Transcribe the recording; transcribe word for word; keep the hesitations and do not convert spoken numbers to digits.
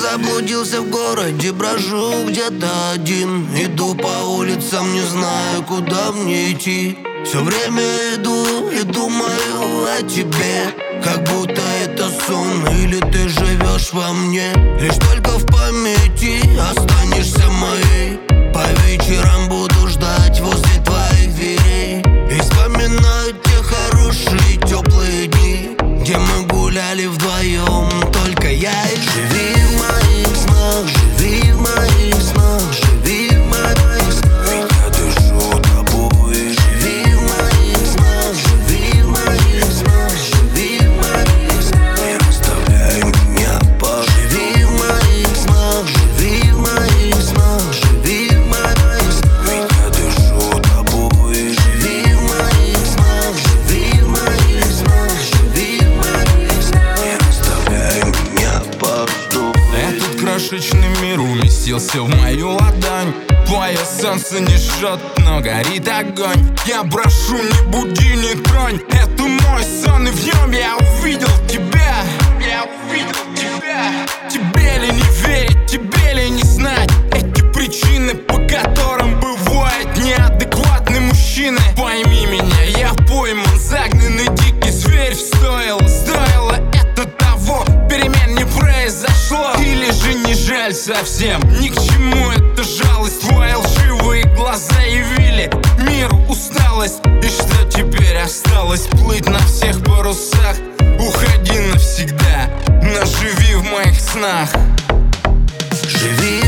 заблудился в городе, брожу где-то один. Иду по улицам, не знаю, куда мне идти. Все время иду и думаю о тебе, как будто это сон, или ты живешь во мне. Лишь только в памяти останешься моей. По вечерам буду ждать возле твоих дверей и вспоминать те хорошие теплые дни, где мы гуляли вдвоем, только я и ты. Живи в моих снах, живи в моих снах, живи в моих снах. Ведь я дышу тобой. Живи в моих снах, живи в моих снах, живи в моих снах. Не оставляй меня, пожалуйста. Живи в моих снах, живи в моих снах, живи в моих снах. Ведь я дышу тобой. Живи в моих снах, живи в моих снах, живи в моих снах. Не оставляй меня, пожалуйста. Этот крошечный мир уместился в мою ладонь. Твое солнце не жжет, но горит огонь. Я прошу, не буди, не тронь. Это мой сон, и в нем я увидел тебя. Я увидел тебя. Тебе ли не верить, тебе ли не знать эти причины, по которым бывает неадекватный мужчина? Пойми меня, я пойман, загнанный дикий зверь. Стоило, стоило это того, перемен не произошло. Или же не жаль совсем, ни к чему эта жалость. Твои лживые глаза явили миру усталость. И что теперь осталось? Плыть на всех парусах. Уходи навсегда, но живи в моих снах. Живи